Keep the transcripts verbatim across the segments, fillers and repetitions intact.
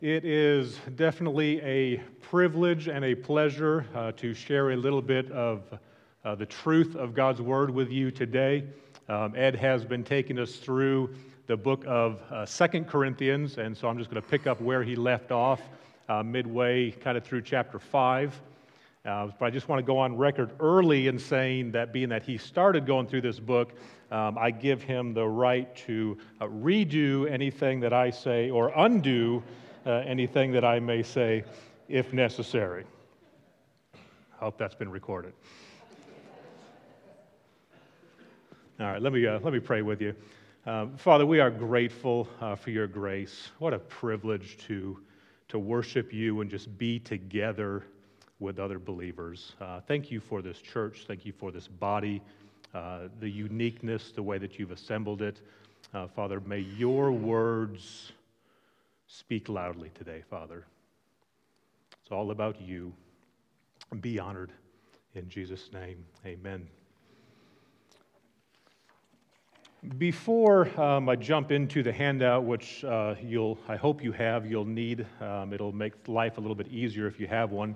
It is definitely a privilege and a pleasure uh, to share a little bit of uh, the truth of God's Word with you today. Um, Ed has been taking us through the book of uh, Second Corinthians, and so I'm just going to pick up where he left off uh, midway, kind of through chapter five. Uh, but I just want to go on record early in saying that being that he started going through this book, um, I give him the right to uh, redo anything that I say or undo Uh, anything that I may say if necessary. I hope that's been recorded. All right, let me uh, let me pray with you. Um, Father, we are grateful uh, for your grace. What a privilege to to worship you and just be together with other believers. Uh, thank you for this church. Thank you for this body, uh, the uniqueness, the way that you've assembled it. Uh, Father, may your words speak loudly today, Father. It's all about you. Be honored. In Jesus' name, amen. Before um, I jump into the handout, which uh, you'll, I hope you have, you'll need, um, it'll make life a little bit easier if you have one.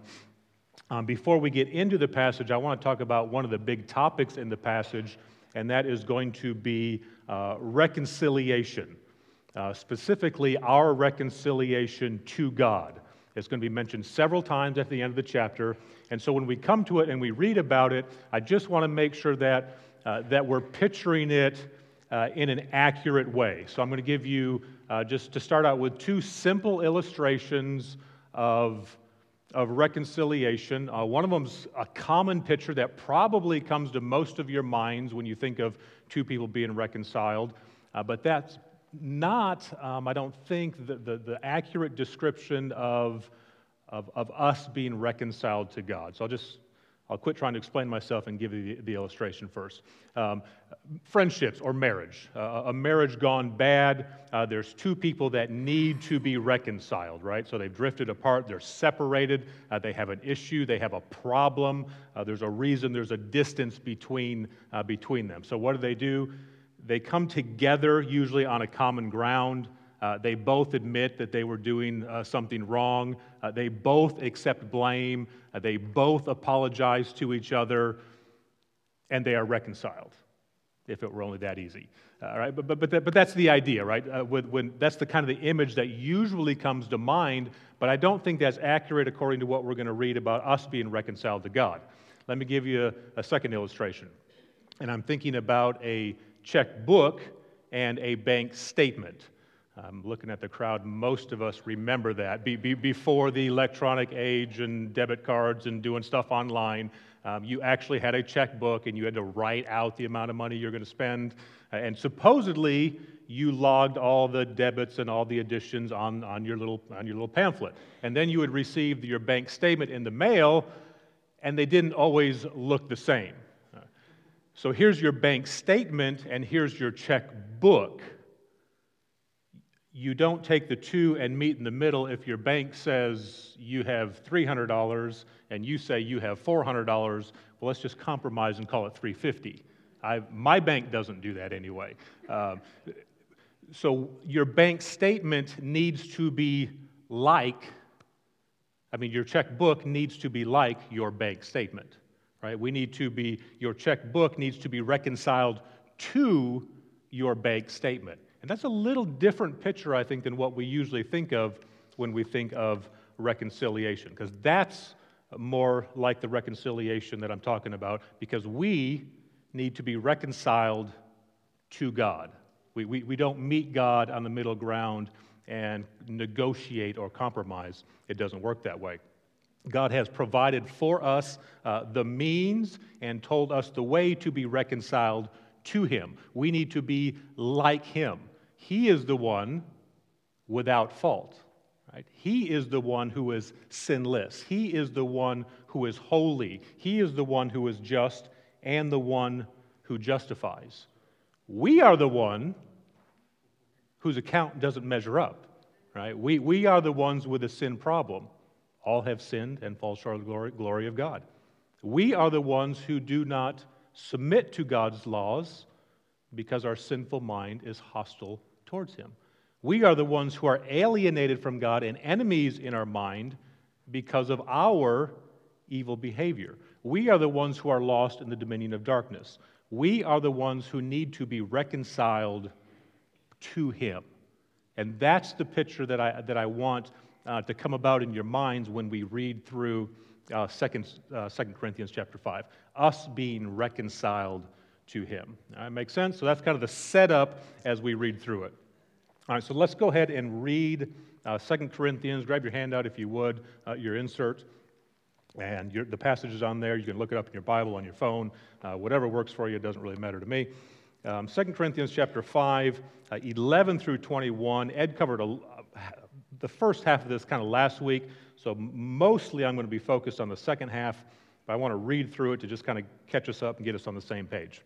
Um, before we get into the passage, I want to talk about one of the big topics in the passage, and that is going to be uh, reconciliation. Uh, specifically, our reconciliation to God. It's going to be mentioned several times at the end of the chapter, and so when we come to it and we read about it, I just want to make sure that uh, that we're picturing it uh, in an accurate way. So I'm going to give you, uh, just to start out with, two simple illustrations of, of reconciliation. Uh, one of them's a common picture that probably comes to most of your minds when you think of two people being reconciled, uh, but that's not, um, I don't think, the, the, the accurate description of, of, of us being reconciled to God. So I'll just, I'll quit trying to explain myself and give you the, the illustration first. Um, friendships or marriage. Uh, a marriage gone bad, uh, there's two people that need to be reconciled, right? So they've drifted apart, they're separated, uh, they have an issue, they have a problem, uh, there's a reason, there's a distance between, uh, between them. So what do they do? They come together, usually on a common ground. Uh, they both admit that they were doing uh, something wrong. Uh, they both accept blame. Uh, they both apologize to each other, and they are reconciled. If it were only that easy, uh, all right? But but but, that, but that's the idea, right? Uh, when, when that's the kind of the image that usually comes to mind. But I don't think that's accurate according to what we're going to read about us being reconciled to God. Let me give you a, a second illustration, and I'm thinking about a checkbook and a bank statement. I'm looking at the crowd. Most of us remember that. Be, be, before the electronic age and debit cards and doing stuff online, um, you actually had a checkbook and you had to write out the amount of money you're going to spend. Uh, and supposedly, you logged all the debits and all the additions on, on, your little, on your little pamphlet. And then you would receive your bank statement in the mail, and they didn't always look the same. So here's your bank statement, and here's your checkbook. You don't take the two and meet in the middle. If your bank says you have three hundred dollars and you say you have four hundred dollars, well, let's just compromise and call it three hundred fifty dollars. I, my bank doesn't do that anyway. Um, so your bank statement needs to be like, I mean, your checkbook needs to be like your bank statement. Right? We need to be, your checkbook needs to be reconciled to your bank statement. And that's a little different picture, I think, than what we usually think of when we think of reconciliation, because that's more like the reconciliation that I'm talking about, because we need to be reconciled to God. We, we, we don't meet God on the middle ground and negotiate or compromise. It doesn't work that way. God has provided for us uh, the means and told us the way to be reconciled to Him. We need to be like Him. He is the one without fault. Right? He is the one who is sinless. He is the one who is holy. He is the one who is just and the one who justifies. We are the one whose account doesn't measure up. Right? We, we are the ones with a sin problem. All have sinned and fall short of the glory, glory of God. We are the ones who do not submit to God's laws because our sinful mind is hostile towards Him. We are the ones who are alienated from God and enemies in our mind because of our evil behavior. We are the ones who are lost in the dominion of darkness. We are the ones who need to be reconciled to Him. And that's the picture that I, that I want uh, to come about in your minds when we read through uh, Second uh, Second Corinthians chapter five. Us being reconciled to Him. All right, make sense? So that's kind of the setup as we read through it. All right, so let's go ahead and read uh, Second Corinthians. Grab your handout if you would, uh, your insert. And your, the passage is on there. You can look it up in your Bible, on your phone, uh, whatever works for you. It doesn't really matter to me. Um, Second Corinthians chapter five, uh, eleven through twenty-one. Ed covered a, uh, the first half of this kind of last week, so mostly I'm going to be focused on the second half, but I want to read through it to just kind of catch us up and get us on the same page.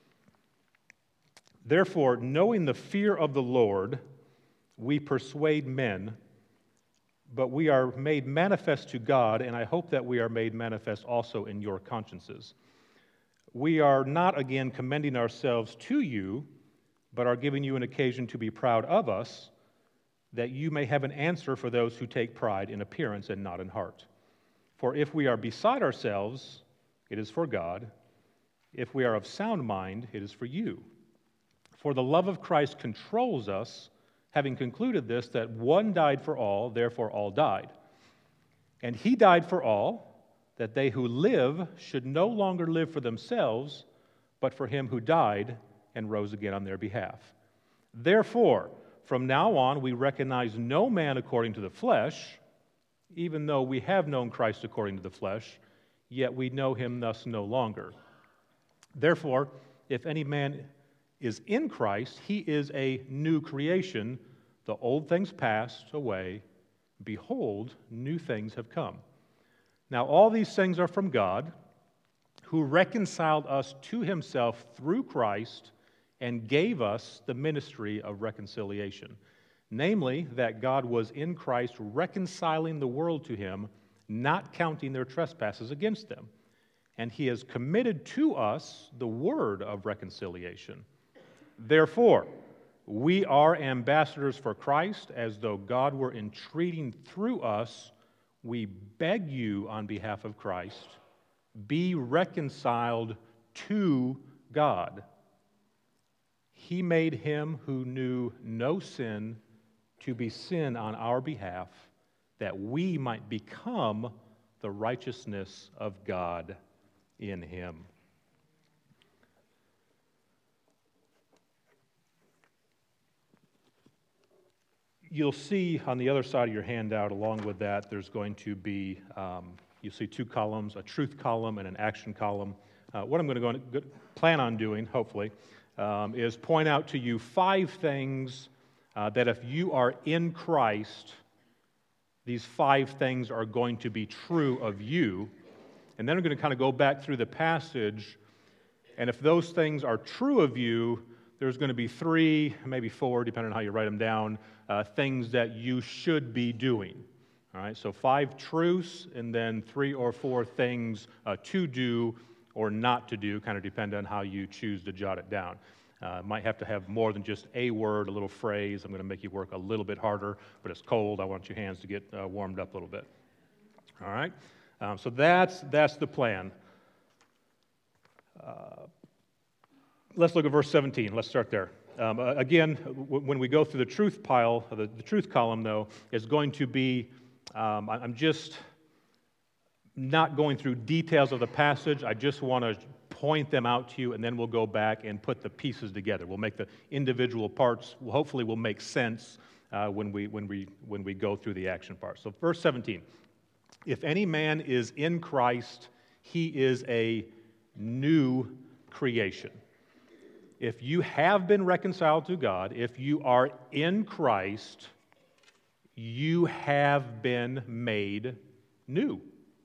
Therefore, knowing the fear of the Lord, we persuade men, but we are made manifest to God, and I hope that we are made manifest also in your consciences. We are not again commending ourselves to you, but are giving you an occasion to be proud of us, that you may have an answer for those who take pride in appearance and not in heart. For if we are beside ourselves, it is for God. If we are of sound mind, it is for you. For the love of Christ controls us, having concluded this, that one died for all, therefore all died. And He died for all, that they who live should no longer live for themselves, but for Him who died and rose again on their behalf. Therefore, from now on, we recognize no man according to the flesh, even though we have known Christ according to the flesh, yet we know Him thus no longer. Therefore, if any man is in Christ, he is a new creation. The old things passed away. Behold, new things have come. Now, all these things are from God, who reconciled us to Himself through Christ and gave us the ministry of reconciliation. Namely, that God was in Christ reconciling the world to Him, not counting their trespasses against them. And He has committed to us the word of reconciliation. Therefore, we are ambassadors for Christ, as though God were entreating through us. We beg you on behalf of Christ, be reconciled to God. He made Him who knew no sin to be sin on our behalf, that we might become the righteousness of God in Him. You'll see on the other side of your handout, along with that, there's going to be, um, you'll see two columns, a truth column and an action column. Uh, what I'm going to go, go, plan on doing, hopefully, um, is point out to you five things uh, that if you are in Christ, these five things are going to be true of you. And then I'm going to kind of go back through the passage, and if those things are true of you, there's going to be three, maybe four, depending on how you write them down, uh, things that you should be doing. All right, so five truths, and then three or four things uh, to do or not to do, kind of depend on how you choose to jot it down. Uh, might have to have more than just a word, a little phrase. I'm going to make you work a little bit harder, but it's cold. I want your hands to get uh, warmed up a little bit. All right, um, so that's that's the plan. Uh, let's look at verse seventeen. Let's start there. Um, uh, again, w- when we go through the truth pile, the, the truth column, though, is going to be, um, I'm just not going through details of the passage. I just want to point them out to you, and then we'll go back and put the pieces together. We'll make the individual parts, hopefully will make sense uh, when we when we when we go through the action part. So verse seventeen, if any man is in Christ, he is a new creation. If you have been reconciled to God, if you are in Christ, you have been made new.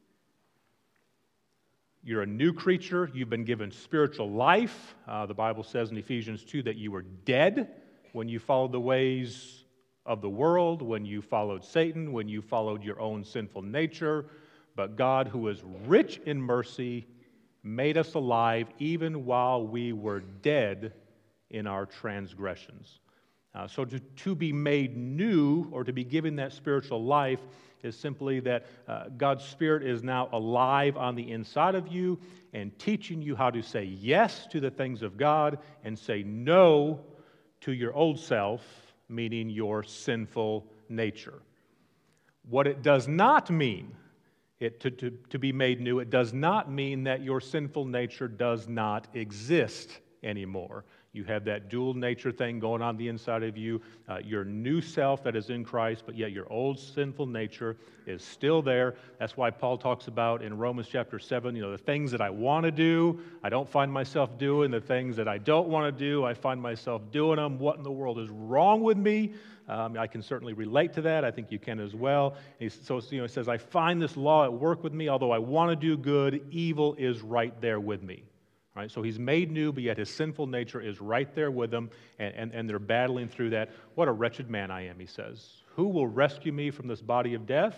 You're a new creature. You've been given spiritual life. Uh, the Bible says in Ephesians two that you were dead when you followed the ways of the world, when you followed Satan, when you followed your own sinful nature. But God, who is rich in mercy, made us alive even while we were dead in our transgressions. Uh, so to, to be made new or to be given that spiritual life is simply that uh, God's Spirit is now alive on the inside of you and teaching you how to say yes to the things of God and say no to your old self, meaning your sinful nature. What it does not mean, it, to, to, to be made new, it does not mean that your sinful nature does not exist anymore. You have that dual nature thing going on the inside of you, uh, your new self that is in Christ, but yet your old sinful nature is still there. That's why Paul talks about in Romans chapter seven, you know, the things that I want to do, I don't find myself doing. The things that I don't want to do, I find myself doing them. What in the world is wrong with me? Um, I can certainly relate to that. I think you can as well. And he, so, you know, he says, I find this law at work with me. Although I want to do good, evil is right there with me. Right? So he's made new, but yet his sinful nature is right there with him, and, and, and they're battling through that. What a wretched man I am, he says. Who will rescue me from this body of death?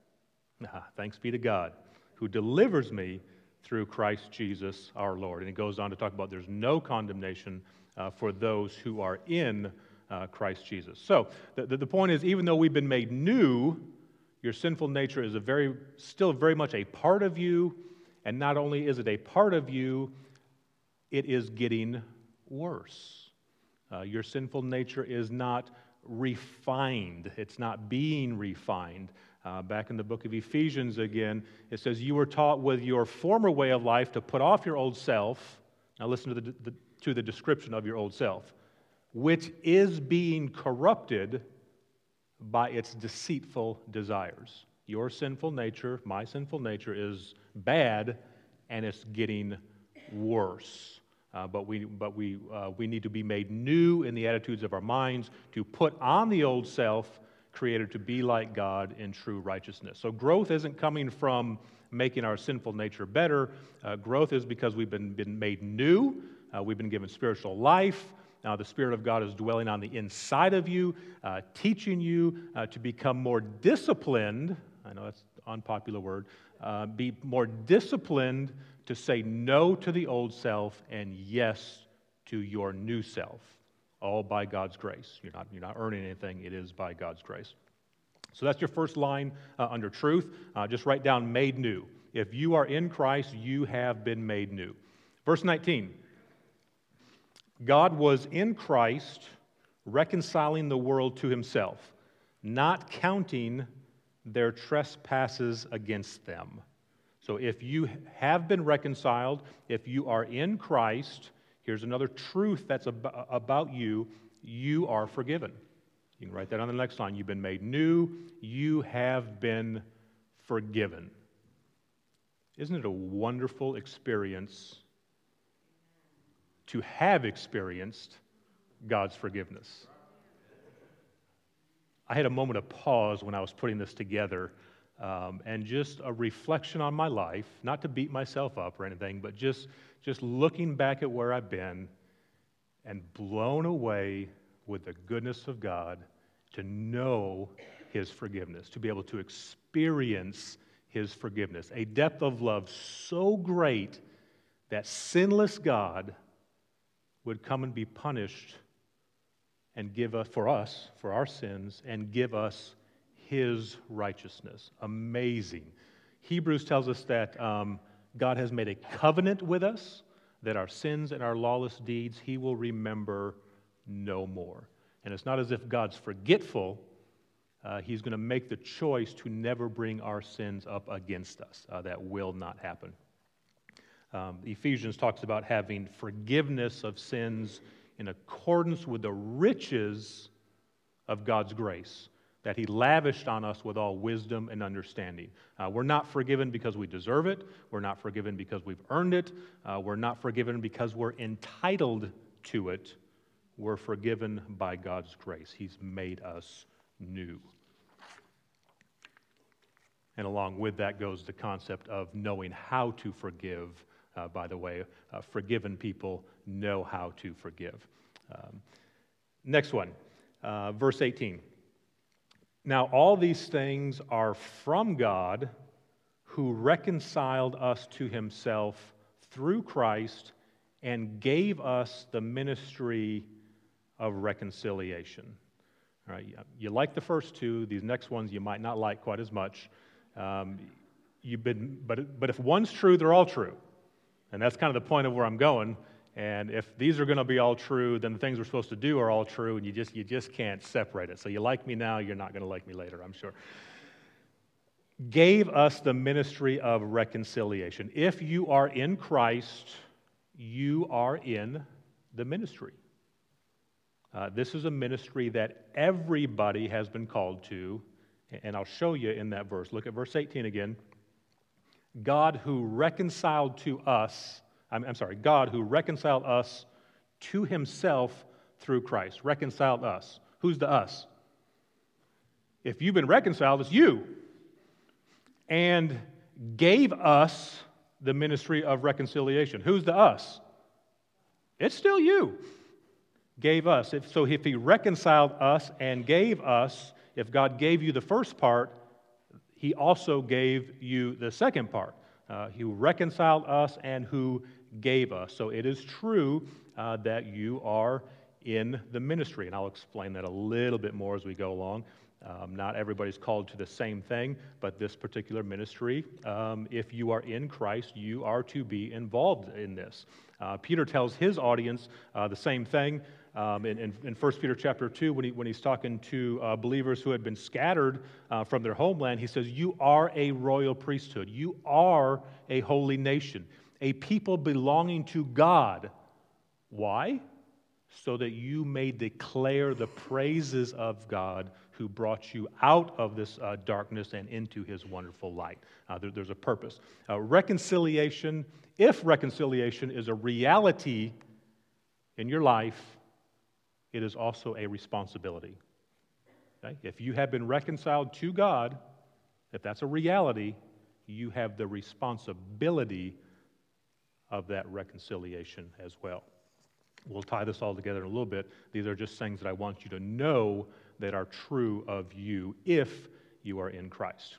Ah, thanks be to God, who delivers me through Christ Jesus our Lord. And he goes on to talk about there's no condemnation uh, for those who are in uh, Christ Jesus. So the, the, the point is, even though we've been made new, your sinful nature is a very, still very much a part of you, and not only is it a part of you, it is getting worse. Uh, your sinful nature is not refined. It's not being refined. Uh, back in the book of Ephesians again, it says, you were taught with your former way of life to put off your old self. Now listen to the, the, to the description of your old self, which is being corrupted by its deceitful desires. Your sinful nature, my sinful nature, is bad, and it's getting worse. Uh, but we, but we, uh, we need to be made new in the attitudes of our minds to put on the old self, created to be like God in true righteousness. So growth isn't coming from making our sinful nature better. Uh, growth is because we've been, been made new. Uh, we've been given spiritual life. Now the Spirit of God is dwelling on the inside of you, uh, teaching you uh, to become more disciplined. I know that's an unpopular word. Uh, be more disciplined to say no to the old self and yes to your new self, all by God's grace. You're not, you're not earning anything. It is by God's grace. So that's your first line uh, under truth. Uh, just write down made new. If you are in Christ, you have been made new. Verse nineteen, God was in Christ reconciling the world to himself, not counting their trespasses against them. So if you have been reconciled, if you are in Christ, here's another truth that's ab- about you, you are forgiven. You can write that on the next line. You've been made new. You have been forgiven. Isn't it a wonderful experience to have experienced God's forgiveness? I had a moment of pause when I was putting this together. Um, and just a reflection on my life, not to beat myself up or anything, but just, just looking back at where I've been and blown away with the goodness of God, to know his forgiveness, to be able to experience his forgiveness, a depth of love so great that sinless God would come and be punished and give us, for us, for our sins, and give us his righteousness. Amazing. Hebrews tells us that um, God has made a covenant with us, that our sins and our lawless deeds he will remember no more. And it's not as if God's forgetful. Uh, he's going to make the choice to never bring our sins up against us. Uh, that will not happen. Um, Ephesians talks about having forgiveness of sins in accordance with the riches of God's grace that he lavished on us with all wisdom and understanding. Uh, we're not forgiven because we deserve it. We're not forgiven because we've earned it. Uh, we're not forgiven because we're entitled to it. We're forgiven by God's grace. He's made us new. And along with that goes the concept of knowing how to forgive. Uh, by the way, uh, forgiven people know how to forgive. Um, next one, uh, verse eighteen. Now, all these things are from God, who reconciled us to himself through Christ and gave us the ministry of reconciliation. All right, you like the first two. These next ones you might not like quite as much. Um, you've been, but but if one's true, they're all true, and that's kind of the point of where I'm going. And if these are going to be all true, then the things we're supposed to do are all true, and you just you just can't separate it. So you like me now, you're not going to like me later, I'm sure. Gave us the ministry of reconciliation. If you are in Christ, you are in the ministry. Uh, this is a ministry that everybody has been called to, and I'll show you in that verse. Look at verse eighteen again. God who reconciled to us, I'm, I'm sorry, God who reconciled us to himself through Christ. Reconciled us. Who's the us? If you've been reconciled, it's you. And gave us the ministry of reconciliation. Who's the us? It's still you. Gave us. If, so if he reconciled us and gave us, if God gave you the first part, he also gave you the second part. Uh, he reconciled us and who gave us. So it is true uh, that you are in the ministry. And I'll explain that a little bit more as we go along. Um, not everybody's called to the same thing, but this particular ministry, um, if you are in Christ, you are to be involved in this. Uh, Peter tells his audience uh, the same thing um, in, in, in First Peter chapter two when, he, when he's talking to uh, believers who had been scattered uh, from their homeland. He says, you are a royal priesthood. You are a holy nation, a people belonging to God. Why? So that you may declare the praises of God who brought you out of this uh, darkness and into his wonderful light. Uh, there, there's a purpose. Uh, reconciliation, if reconciliation is a reality in your life, it is also a responsibility. Okay? If you have been reconciled to God, if that's a reality, you have the responsibility of that reconciliation as well. We'll tie this all together in a little bit. These are just things that I want you to know that are true of you if you are in Christ.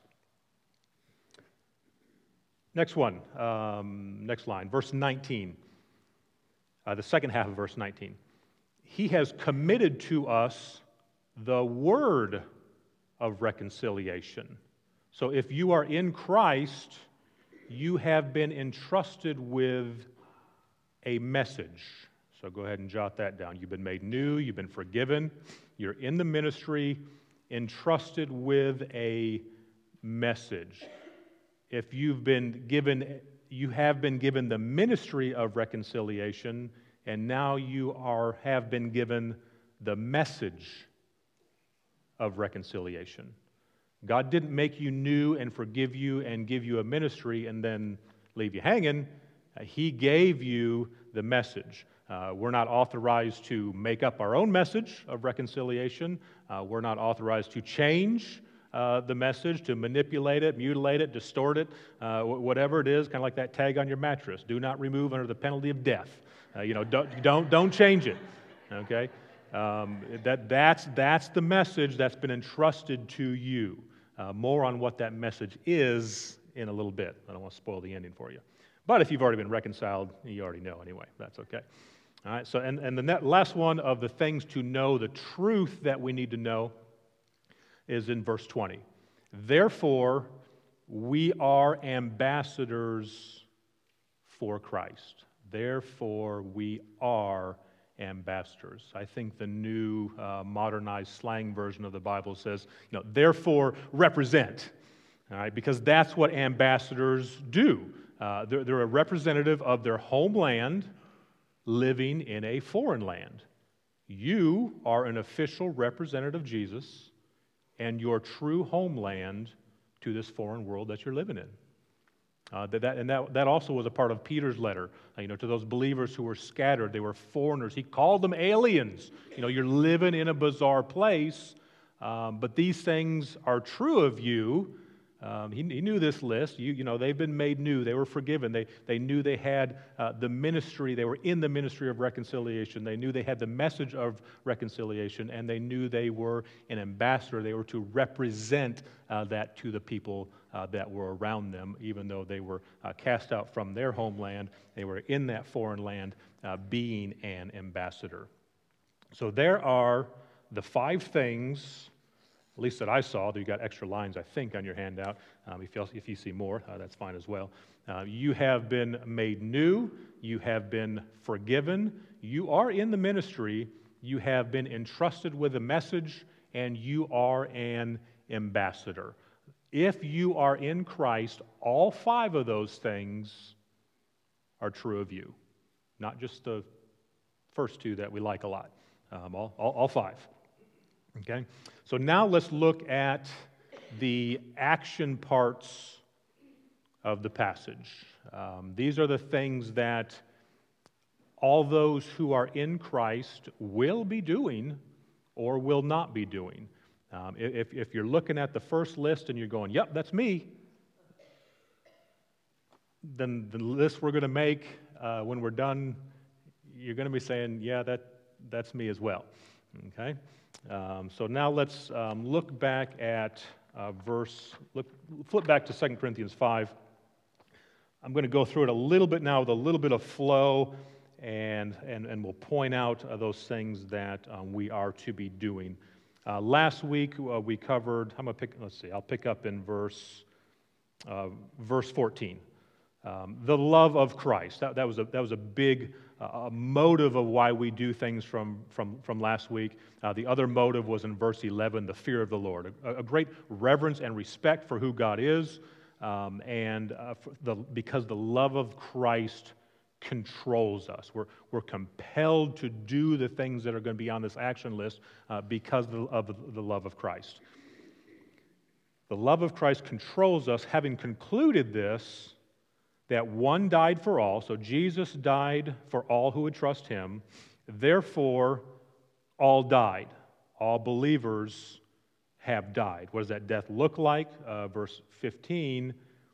Next one, um, next line, verse nineteen, uh, the second half of verse nineteen. He has committed to us the word of reconciliation. So if you are in Christ, you have been entrusted with a message. So go ahead and jot that down. You've been made new, you've been forgiven, you're in the ministry, entrusted with a message. If you've been given, you have been given the ministry of reconciliation, and now you are have been given the message of reconciliation. God didn't make you new and forgive you and give you a ministry and then leave you hanging. He gave you the message. Uh, we're not authorized to make up our own message of reconciliation. Uh, we're not authorized to change uh, the message, to manipulate it, mutilate it, distort it, uh, whatever it is, kind of like that tag on your mattress. Do not remove under the penalty of death. Uh, you know, don't, don't don't change it. Okay, um, that that's that's the message that's been entrusted to you. Uh, more on what that message is in a little bit. I don't want to spoil the ending for you. But if you've already been reconciled, you already know anyway. That's okay. All right, so and, and the net, last one of the things to know, the truth that we need to know, is in verse twenty. Therefore, we are ambassadors for Christ. Therefore, we are ambassadors. I think the new uh, modernized slang version of the Bible says, you know, therefore represent. All right, because that's what ambassadors do. Uh, they're, they're a representative of their homeland living in a foreign land. You are an official representative of Jesus and your true homeland to this foreign world that you're living in. Uh, that, that, and that, that also was a part of Peter's letter, uh, you know, to those believers who were scattered. They were foreigners. He called them aliens. You know, you're living in a bizarre place, um, but these things are true of you. Um, he, he knew this list. You, you know, they've been made new. They were forgiven. They, they knew they had uh, the ministry. They were in the ministry of reconciliation. They knew they had the message of reconciliation, and they knew they were an ambassador. They were to represent uh, that to the people uh, that were around them, even though they were uh, cast out from their homeland. They were in that foreign land uh, being an ambassador. So there are the five things, at least that I saw. You got extra lines, I think, on your handout. Um, if, you, if you see more, uh, that's fine as well. Uh, you have been made new. You have been forgiven. You are in the ministry. You have been entrusted with a message, and you are an ambassador. If you are in Christ, all five of those things are true of you, not just the first two that we like a lot, um, all, all, all five. Okay? So now let's look at the action parts of the passage. Um, these are the things that all those who are in Christ will be doing or will not be doing. Um, if, if you're looking at the first list and you're going, yep, that's me, then the list we're going to make uh, when we're done, you're going to be saying, yeah, that that's me as well. Okay? Um, so now let's um, look back at uh, verse, look, flip back to Second Corinthians five. I'm going to go through it a little bit now with a little bit of flow, and, and, and we'll point out uh, those things that um, we are to be doing. Uh, last week uh, we covered, I'm going to pick, let's see, I'll pick up in verse, uh, verse fourteen. Um, the love of Christ. That, that, was, a, that was a big uh, motive of why we do things from, from, from last week. Uh, the other motive was in verse eleven, the fear of the Lord. A, a great reverence and respect for who God is, um, and uh, the, because the love of Christ controls us. We're, we're compelled to do the things that are going to be on this action list uh, because of the love of Christ. The love of Christ controls us. Having concluded this, that one died for all, so Jesus died for all who would trust him, therefore all died. All believers have died. What does that death look like? Uh, verse fifteen,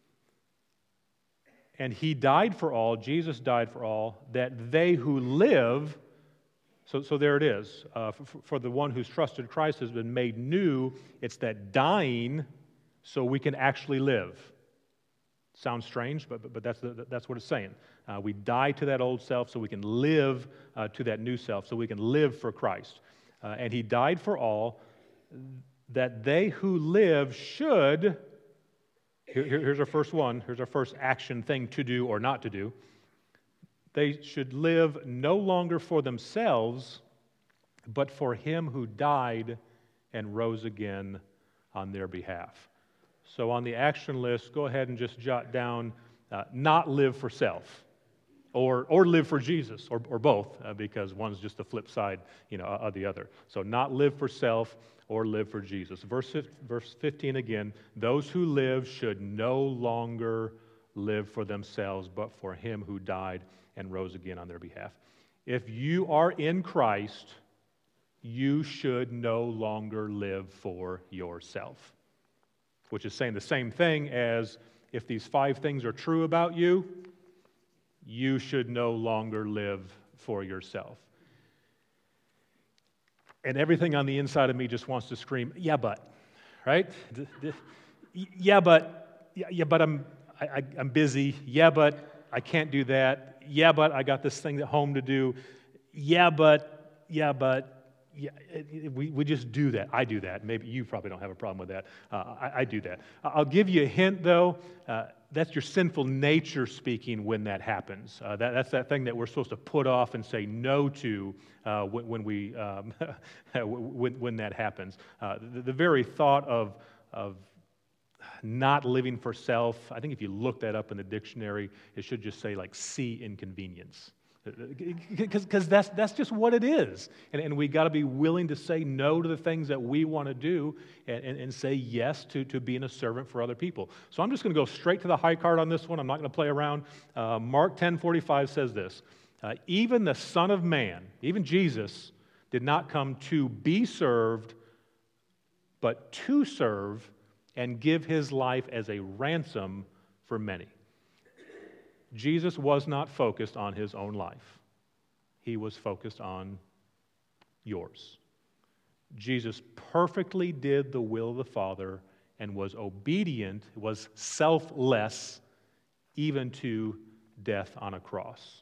and he died for all, Jesus died for all, that they who live, so, so there it is, uh, for, for the one who's trusted Christ has been made new, it's that dying so we can actually live. Sounds strange, but, but, but that's, the, that's what it's saying. Uh, we die to that old self so we can live uh, to that new self, so we can live for Christ. Uh, and he died for all, that they who live should, here, here's our first one, here's our first action thing to do or not to do. They should live no longer for themselves, but for him who died and rose again on their behalf. So on the action list, go ahead and just jot down, uh, not live for self, or or live for Jesus, or, or both, uh, because one's just the flip side, you know, of the other. So not live for self or live for Jesus. Verse, verse fifteen again, those who live should no longer live for themselves, but for him who died and rose again on their behalf. If you are in Christ, you should no longer live for yourself. Which is saying the same thing as if these five things are true about you, you should no longer live for yourself. And everything on the inside of me just wants to scream, yeah, but, right? Yeah, but, yeah, but I'm, I, I'm busy. Yeah, but I can't do that. Yeah, but I got this thing at home to do. Yeah, but, yeah, but. Yeah, it, it, we, we just do that. I do that. Maybe you probably don't have a problem with that. Uh, I, I do that. I'll give you a hint, though. Uh, that's your sinful nature speaking when that happens. Uh, that, that's that thing that we're supposed to put off and say no to uh, when, when, we, um, when, when that happens. Uh, the, the very thought of, of not living for self, I think if you look that up in the dictionary, it should just say like see inconvenience. Because that's, that's just what it is. And, and we got to be willing to say no to the things that we want to do and, and, and say yes to, to being a servant for other people. So I'm just going to go straight to the high card on this one. I'm not going to play around. Uh, Mark ten forty-five says this, uh, even the Son of Man, even Jesus, did not come to be served, but to serve and give his life as a ransom for many. Jesus was not focused on his own life. He was focused on yours. Jesus perfectly did the will of the Father and was obedient, was selfless, even to death on a cross.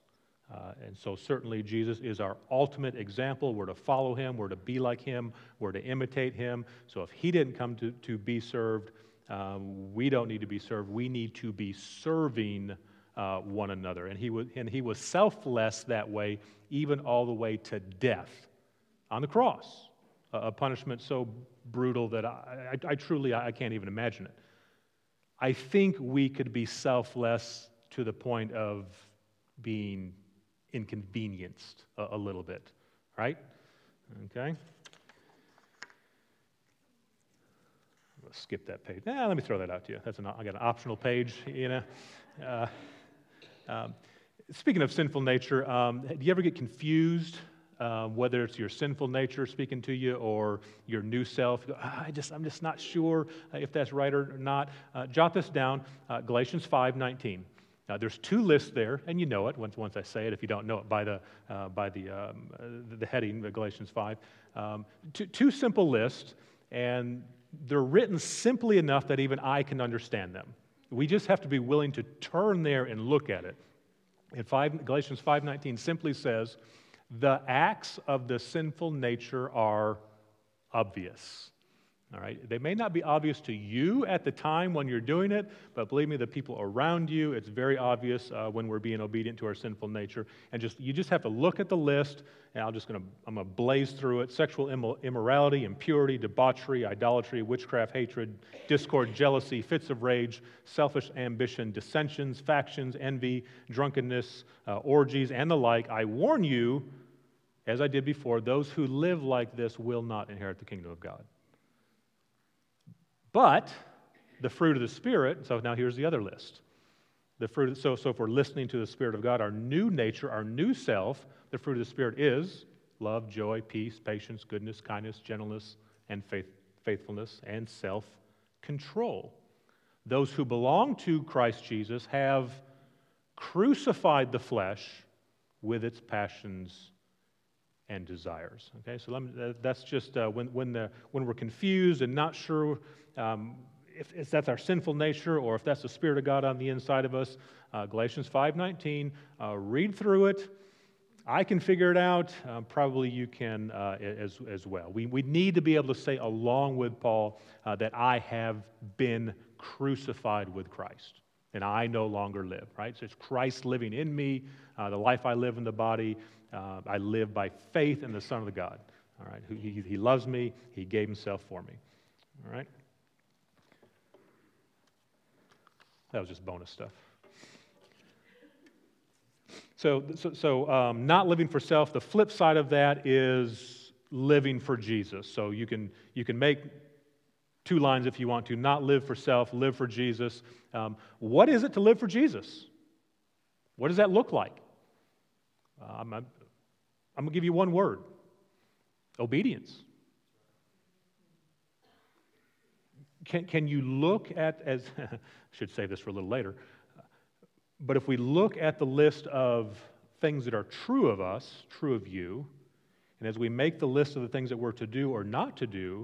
Uh, and so certainly Jesus is our ultimate example. We're to follow him. We're to be like him. We're to imitate him. So if he didn't come to, to be served, um, we don't need to be served. We need to be serving uh, one another. And he, was, and he was selfless that way, even all the way to death on the cross, a, a punishment so brutal that I, I, I truly I can't even imagine it. I think we could be selfless to the point of being inconvenienced a, a little bit, right? Okay. Let's skip that page. Nah, let me throw that out to you. That's an, I got an optional page, you know. Uh, um, speaking of sinful nature, um, do you ever get confused, uh, whether it's your sinful nature speaking to you or your new self? You go, ah, I just, I'm just not sure if that's right or not. Uh, jot this down. Uh, Galatians five nineteen. Now, there's two lists there, and you know it once once I say it. If you don't know it by the uh, by the um, uh, the heading, the Galatians five, um, two, two simple lists, and they're written simply enough that even I can understand them. We just have to be willing to turn there and look at it. And five, Galatians five nineteen simply says, "The acts of the sinful nature are obvious." All right, they may not be obvious to you at the time when you're doing it, but believe me, the people around you, it's very obvious uh, when we're being obedient to our sinful nature. And just you just have to look at the list, and I'm just going to I'm going to blaze through it: sexual immorality, impurity, debauchery, idolatry, witchcraft, hatred, discord, jealousy, fits of rage, selfish ambition, dissensions, factions, envy, drunkenness, uh, orgies, and the like. I warn you, as I did before, those who live like this will not inherit the kingdom of God. But the fruit of the Spirit, so now here's the other list. The fruit. So, so if we're listening to the Spirit of God, our new nature, our new self, the fruit of the Spirit is love, joy, peace, patience, goodness, kindness, gentleness, and faith, faithfulness, and self-control. Those who belong to Christ Jesus have crucified the flesh with its passions and desires. Okay, so let me, that's just uh, when when the when we're confused and not sure um, if, if that's our sinful nature or if that's the Spirit of God on the inside of us. Uh, Galatians five nineteen. Uh, read through it. I can figure it out. Uh, probably you can uh, as as well. We we need to be able to say along with Paul uh, that I have been crucified with Christ, and I no longer live. Right. So it's Christ living in me. Uh, the life I live in the body. Uh, I live by faith in the Son of God, all right? He, he loves me. He gave himself for me, all right? That was just bonus stuff. So, so, so um, not living for self. The flip side of that is living for Jesus. So you can you can make two lines if you want to. Not live for self, live for Jesus. Um, what is it to live for Jesus? What does that look like? Um, I'm, I'm going to give you one word: obedience. Can, can you look at, as I should save this for a little later, but if we look at the list of things that are true of us, true of you, and as we make the list of the things that we're to do or not to do,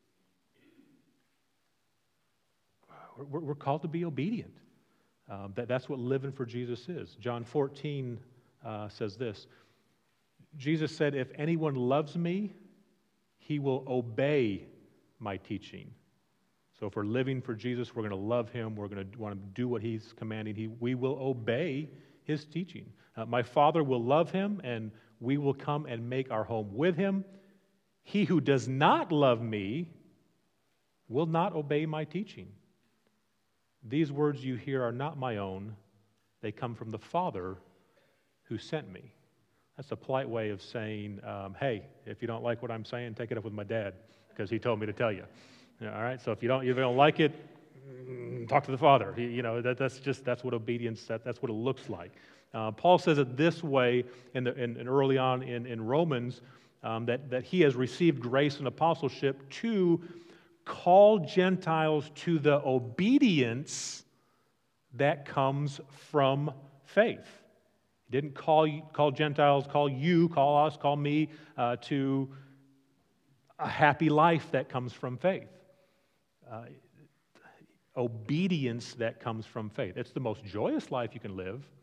we're, we're called to be obedient. Um, that, that's what living for Jesus is. John fourteen uh, says this. Jesus said, if anyone loves me, he will obey my teaching. So if we're living for Jesus, we're going to love him. We're going to want to do what he's commanding. He, we will obey his teaching. Uh, my Father will love him, and we will come and make our home with him. He who does not love me will not obey my teaching. These words you hear are not my own. They come from the Father who sent me. That's a polite way of saying, um, hey, if you don't like what I'm saying, take it up with my dad, because he told me to tell you. Yeah, all right, so if you don't, if you don't like it, talk to the Father. He, you know, that, that's just that's what obedience. That, that's what it looks like. Uh, Paul says it this way in, the, in, in early on in, in Romans um, that that he has received grace and apostleship to call Gentiles to the obedience that comes from faith. He didn't call call Gentiles, call you, call us, call me uh, to a happy life that comes from faith. Uh, obedience that comes from faith. It's the most joyous life you can live,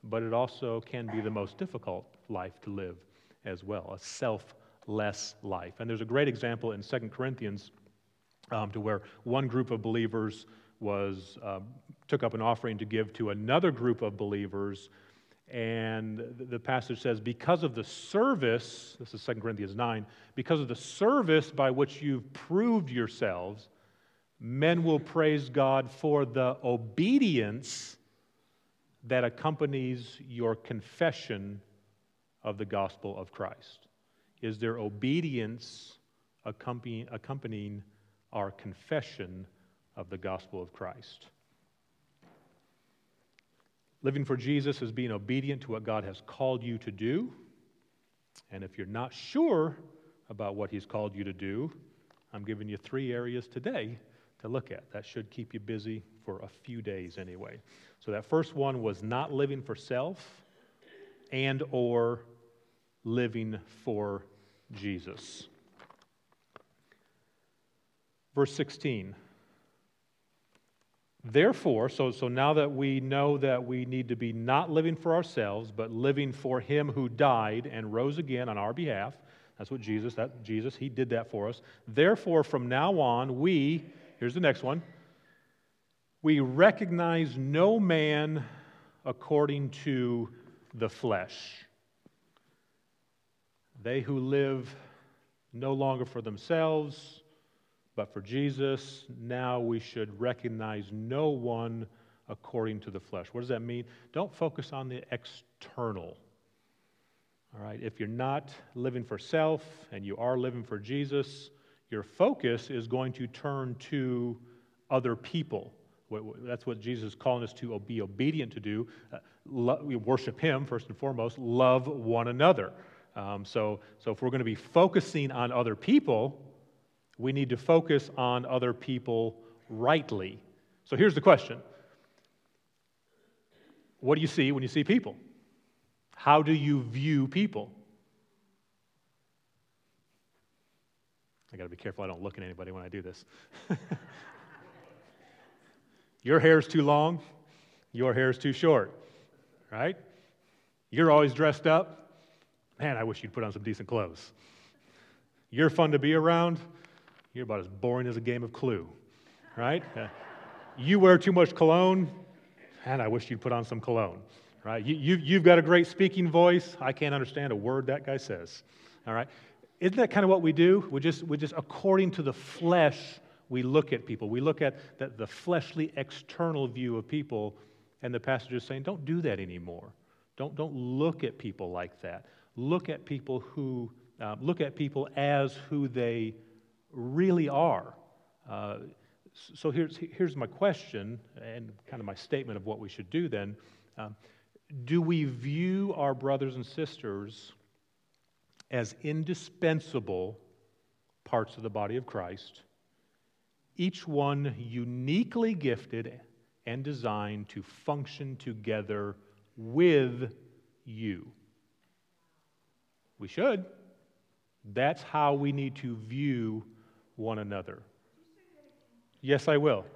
but it also can be the most difficult life to live as well, a selfless life. And there's a great example in Second Corinthians um, to where one group of believers was uh, took up an offering to give to another group of believers, and the passage says, because of the service, this is Second Corinthians nine, because of the service by which you've proved yourselves, men will praise God for the obedience that accompanies your confession of the gospel of Christ. Is there obedience accompanying, accompanying our confession of the gospel of Christ? Living for Jesus is being obedient to what God has called you to do. And if you're not sure about what He's called you to do, I'm giving you three areas today to look at. That should keep you busy for a few days anyway. So that first one was not living for self and or living for Jesus. Verse sixteen. Therefore, so, so now that we know that we need to be not living for ourselves, but living for Him who died and rose again on our behalf. That's what Jesus, that Jesus, He did that for us. Therefore, from now on, we, here's the next one, we recognize no man according to the flesh. They who live no longer for themselves, but for Jesus, now we should recognize no one according to the flesh. What does that mean? Don't focus on the external. All right, if you're not living for self and you are living for Jesus, your focus is going to turn to other people. That's what Jesus is calling us to be obedient to do. Uh, we worship Him first and foremost. Love one another. Um, so, so if we're going to be focusing on other people, we need to focus on other people rightly. So here's the question. What do you see when you see people? How do you view people? I got to be careful I don't look at anybody when I do this. Your hair's too long, your hair's too short, right? You're always dressed up. Man, I wish you'd put on some decent clothes. You're fun to be around. You're about as boring as a game of Clue, right? Uh, you wear too much cologne. Man, I wish you'd put on some cologne, right? You, you, you've got a great speaking voice. I can't understand a word that guy says, all right? Isn't that kind of what we do? We just, we just according to the flesh, we look at people. We look at the, the fleshly external view of people, and the passage is saying, don't do that anymore. Don't, don't look at people like that. Look at people who, uh, look at people as who they really are. Uh, so here's, here's my question and kind of my statement of what we should do then. Um, do we view our brothers and sisters as indispensable parts of the body of Christ, each one uniquely gifted and designed to function together with you? We should. That's how we need to view one another. Yes, I will.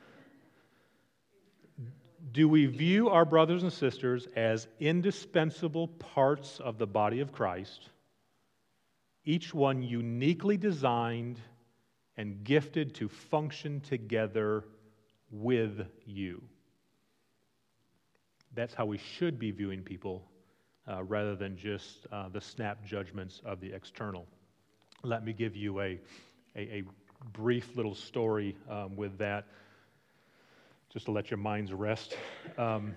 Do we view our brothers and sisters as indispensable parts of the body of Christ, each one uniquely designed and gifted to function together with you? That's how we should be viewing people, uh, rather than just uh, the snap judgments of the external. Let me give you a A, a brief little story um, with that, just to let your minds rest. Um,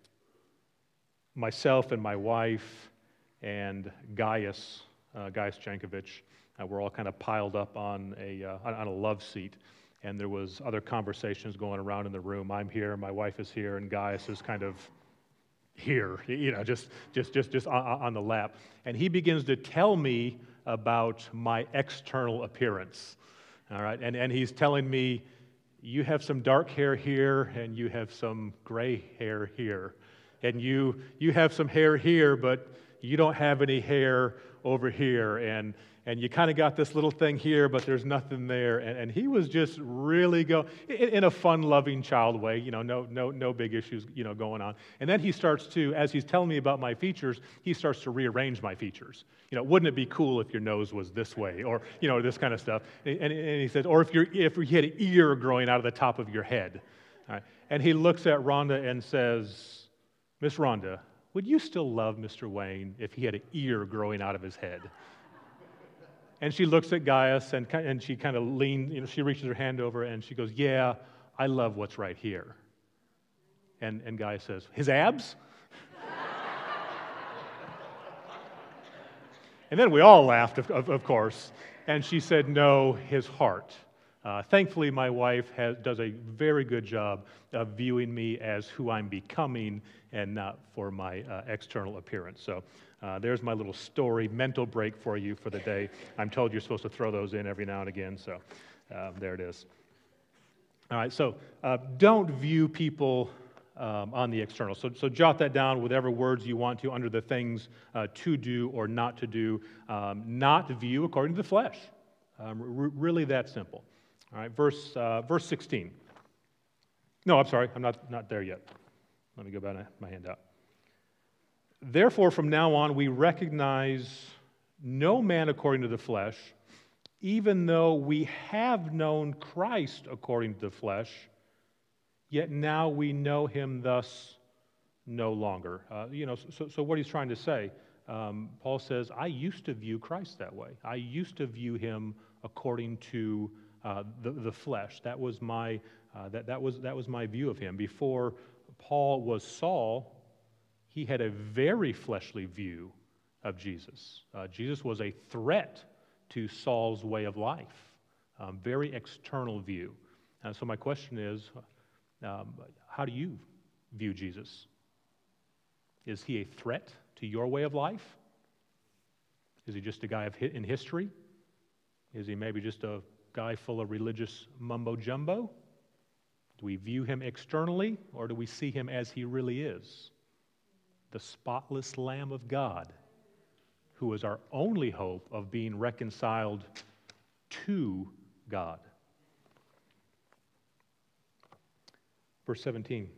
myself and my wife and Gaius, uh, Gaius Jankovic, uh, were all kind of piled up on a uh, on a love seat, and there was other conversations going around in the room. I'm here, my wife is here, and Gaius is kind of here, you know, just just just just on, on the lap, and he begins to tell me about my external appearance. All right, and, and he's telling me, you have some dark hair here, and you have some gray hair here. And you you have some hair here, but you don't have any hair over here, and and you kind of got this little thing here, but there's nothing there. And, and he was just really go in, in a fun, loving child way, you know, no no no big issues, you know, going on. And then he starts to, as he's telling me about my features, he starts to rearrange my features. You know, wouldn't it be cool if your nose was this way, or you know, this kind of stuff. And, and, and he says, or if you're if you had an ear growing out of the top of your head. All right. And he looks at Rhonda and says, Miss Rhonda, would you still love Mister Wayne if he had an ear growing out of his head? And she looks at Gaius, and, and she kind of leans, you know, she reaches her hand over, and she goes, yeah, I love what's right here. And, and Gaius says, his abs? And then we all laughed, of, of, of course. And she said, no, his heart. Uh, thankfully, my wife has, does a very good job of viewing me as who I'm becoming and not for my uh, external appearance. So uh, there's my little story, mental break for you for the day. I'm told you're supposed to throw those in every now and again, so uh, there it is. All right, so uh, don't view people um, on the external. So, so jot that down, whatever words you want to, under the things uh, to do or not to do. Um, not view according to the flesh. Um, r- really that simple. All right, verse uh, verse sixteen. No, I'm sorry, I'm not, not there yet. Let me go back to my handout. Therefore, from now on, we recognize no man according to the flesh, even though we have known Christ according to the flesh, yet now we know him thus no longer. Uh, you know, so, so what he's trying to say, um, Paul says, I used to view Christ that way. I used to view him according to Uh, the, the flesh. That was my uh, that that was that was my view of him. Before Paul was Saul, he had a very fleshly view of Jesus. Uh, Jesus was a threat to Saul's way of life, um, very external view. And so my question is, um, how do you view Jesus? Is he a threat to your way of life? Is he just a guy of hi- in history? Is he maybe just a guy full of religious mumbo-jumbo? Do we view him externally, or do we see him as he really is? The spotless Lamb of God, who is our only hope of being reconciled to God. Verse seventeen.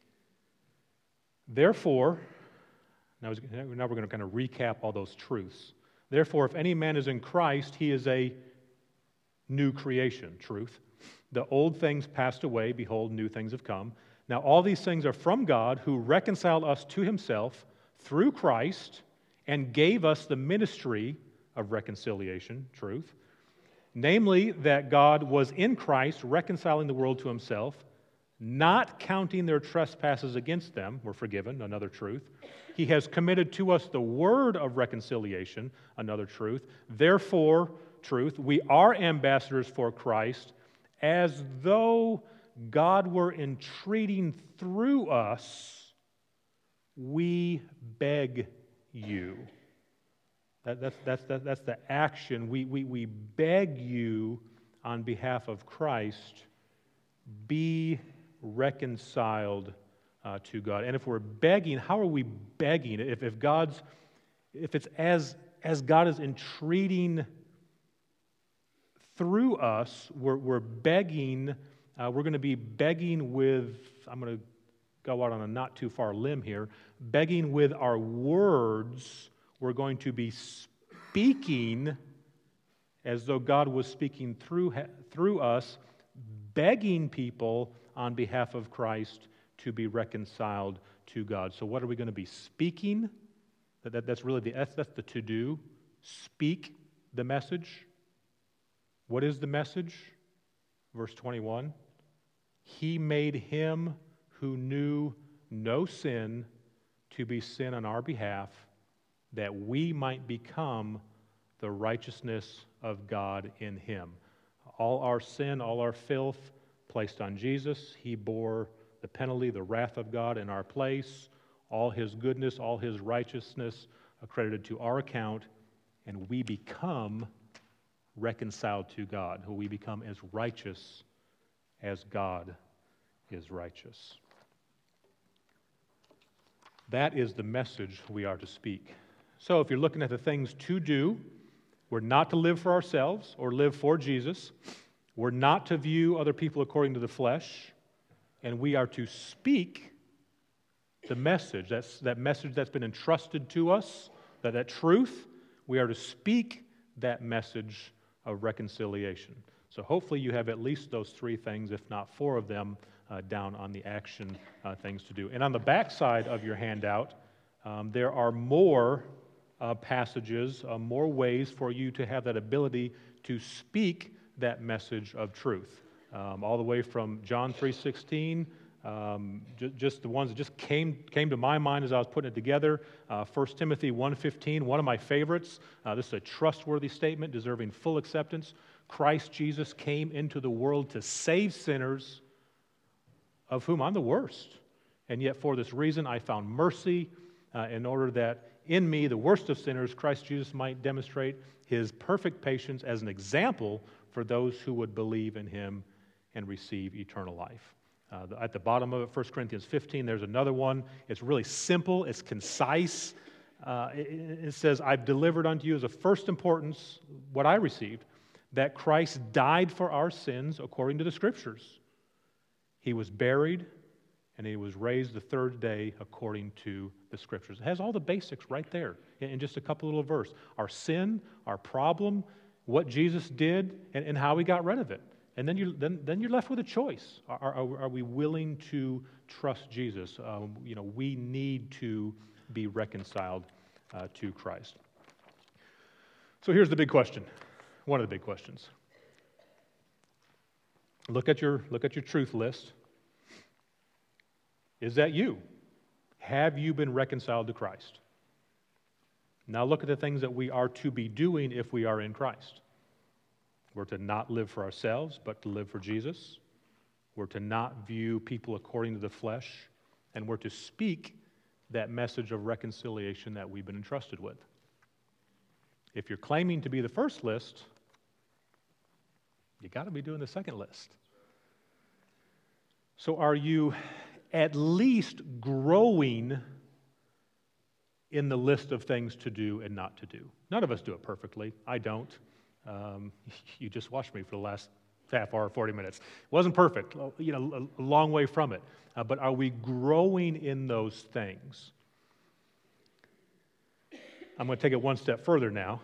Therefore, now we're going to kind of recap all those truths. Therefore, if any man is in Christ, he is a new creation, truth. The old things passed away, behold, new things have come. Now all these things are from God, who reconciled us to himself through Christ and gave us the ministry of reconciliation, truth. Namely, that God was in Christ reconciling the world to himself, not counting their trespasses against them, were forgiven, another truth. He has committed to us the word of reconciliation, another truth. Therefore, truth, we are ambassadors for Christ, as though God were entreating through us, we beg you. That, that's, that's, that, that's the action. We, we, we beg you on behalf of Christ, be reconciled uh, to God. And if we're begging, how are we begging? If, if God's, if it's as, as God is entreating through us, we're, we're begging, uh, we're going to be begging with, I'm going to go out on a not too far limb here, begging with our words. We're going to be speaking as though God was speaking through, through us, begging people on behalf of Christ to be reconciled to God. So what are we going to be speaking? That, that, that's really the, that's, that's the to-do. Speak the message. What is the message? Verse twenty-one. He made him who knew no sin to be sin on our behalf, that we might become the righteousness of God in him. All our sin, all our filth placed on Jesus. He bore the penalty, the wrath of God in our place. All his goodness, all his righteousness accredited to our account, and we become reconciled to God, who we become as righteous as God is righteous. That is the message we are to speak. So if you're looking at the things to do, we're not to live for ourselves or live for Jesus. We're not to view other people according to the flesh. And we are to speak the message, that's, that message that's been entrusted to us, that, that truth, we are to speak that message of reconciliation. So hopefully you have at least those three things, if not four of them, uh, down on the action uh, things to do. And on the back side of your handout, um, there are more uh, passages, uh, more ways for you to have that ability to speak that message of truth. Um, all the way from John three sixteen, um, j- just the ones that just came came to my mind as I was putting it together. Uh, First Timothy one fifteen, one of my favorites. Uh, this is a trustworthy statement deserving full acceptance. Christ Jesus came into the world to save sinners, of whom I'm the worst. And yet for this reason I found mercy, uh, in order that in me, the worst of sinners, Christ Jesus might demonstrate his perfect patience as an example for those who would believe in him and receive eternal life. Uh, at the bottom of it, First Corinthians fifteen, there's another one. It's really simple. It's concise. Uh, it, it says, I've delivered unto you as of first importance what I received, that Christ died for our sins according to the Scriptures. He was buried, and he was raised the third day according to the Scriptures. It has all the basics right there in, in just a couple little verses. Our sin, our problem, what Jesus did, and, and how he got rid of it. And then you're, then, then you're left with a choice. Are, are, are we willing to trust Jesus? Um, you know, we need to be reconciled uh, to Christ. So here's the big question, one of the big questions. Look at your, look at your truth list. Is that you? Have you been reconciled to Christ? Now look at the things that we are to be doing if we are in Christ. We're to not live for ourselves, but to live for Jesus. We're to not view people according to the flesh, and we're to speak that message of reconciliation that we've been entrusted with. If you're claiming to be the first list, you got to be doing the second list. So are you at least growing in the list of things to do and not to do? None of us do it perfectly. I don't. Um, you just watched me for the last half hour, forty minutes. It wasn't perfect, you know, a, a long way from it. Uh, but are we growing in those things? I'm going to take it one step further now.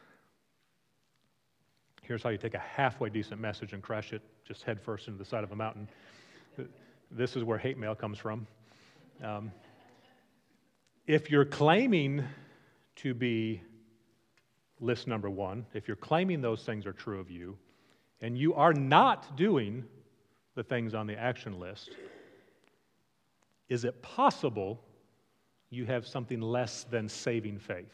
Here's how you take a halfway decent message and crash it just head first into the side of a mountain. This is where hate mail comes from. Um, if you're claiming to be list number one, if you're claiming those things are true of you, and you are not doing the things on the action list, is it possible you have something less than saving faith?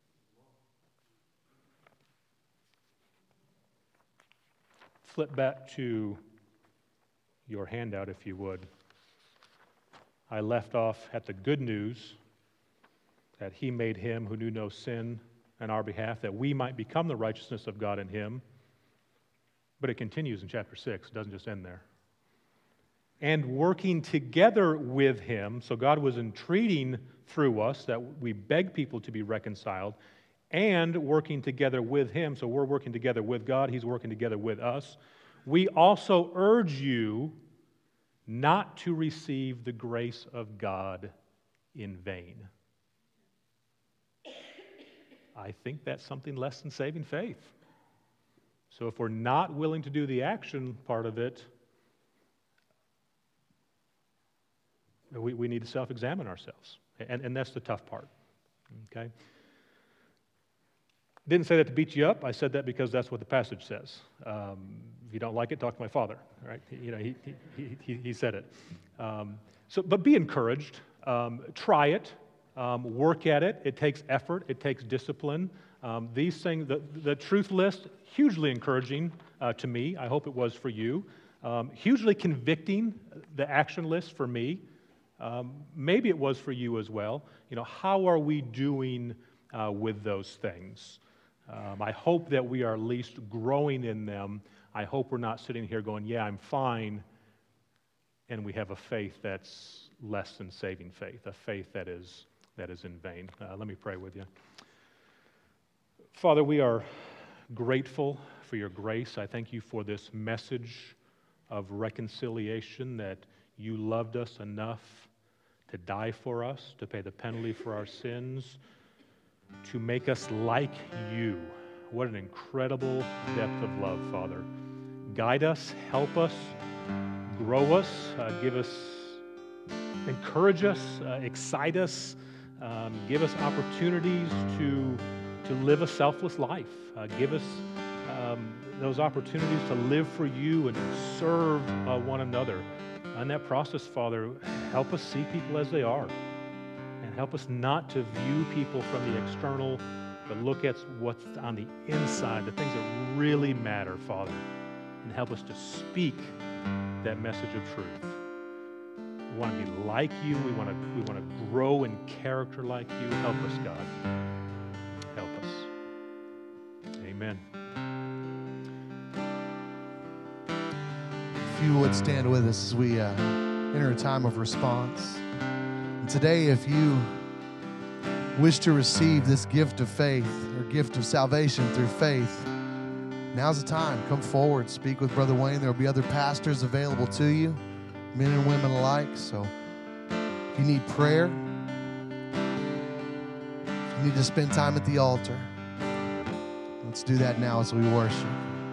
Flip back to your handout, if you would. I left off at the good news that he made him who knew no sin on our behalf, that we might become the righteousness of God in him. But it continues in chapter six. It doesn't just end there. And working together with him, so God was entreating through us that we beg people to be reconciled, and working together with him, so we're working together with God, he's working together with us. We also urge you not to receive the grace of God in vain. I think that's something less than saving faith. So if we're not willing to do the action part of it, we, we need to self-examine ourselves. And, and that's the tough part. Okay? Didn't say that to beat you up. I said that because that's what the passage says. Um, if you don't like it, talk to my father. Right? You know, he he he, he said it. Um, so, but be encouraged. Um, try it. Um, work at it. It takes effort. It takes discipline. Um, these things, the, the truth list, hugely encouraging uh, to me. I hope it was for you. Um, hugely convicting, the action list for me. Um, maybe it was for you as well. You know, how are we doing uh, with those things? Um, I hope that we are at least growing in them. I hope we're not sitting here going, yeah, I'm fine, and we have a faith that's less than saving faith, a faith that is that is in vain. Uh, let me pray with you. Father, we are grateful for your grace. I thank you for this message of reconciliation, that you loved us enough to die for us, to pay the penalty for our sins, to make us like you. What an incredible depth of love, Father. Guide us, help us, grow us, uh, give us, encourage us, uh, excite us, um, give us opportunities to, to live a selfless life. Uh, give us um, those opportunities to live for you and serve uh, one another. In that process, Father, help us see people as they are, and help us not to view people from the external, but look at what's on the inside, the things that really matter, Father, and help us to speak that message of truth. We want to be like you. We want to we want to grow in character like you. Help us, God. Help us. Amen. If you would stand with us as we uh, enter a time of response. And today, if you wish to receive this gift of faith or gift of salvation through faith, now's the time. Come forward, speak with Brother Wayne. There will be other pastors available to you, men and women alike. So if you need prayer, if you need to spend time at the altar, let's do that now as we worship.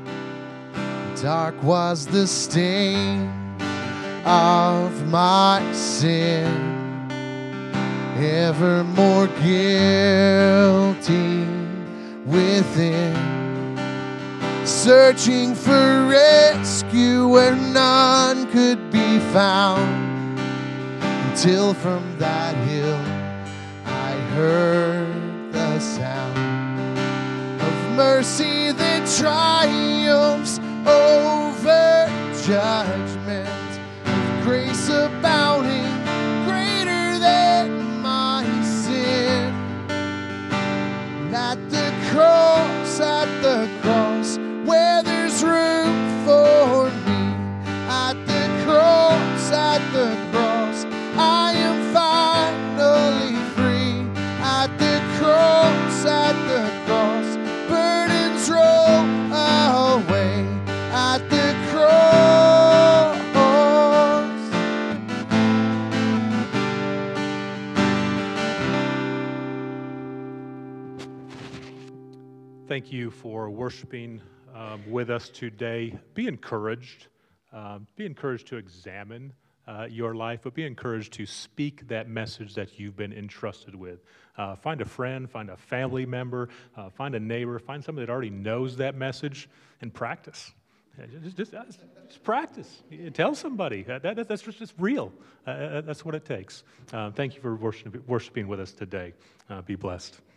Dark was the stain of my sin, ever more guilty within, searching for rescue where none could be found, until from that hill I heard the sound of mercy that triumphs over judgment, with grace abounding greater than my sin. And at the cross, at the cross, where there's room for me, at the cross, at the cross, I am finally free. At the cross, at the cross, burdens roll away. At the cross, Thank you for worshiping um, with us today. Be encouraged. Uh, be encouraged to examine uh, your life, but be encouraged to speak that message that you've been entrusted with. Uh, find a friend, find a family member, uh, find a neighbor, find somebody that already knows that message, and practice. Just, just, just practice. Tell somebody. That, that, that's just it's real. Uh, that's what it takes. Uh, thank you for worship, worshiping with us today. Uh, be blessed.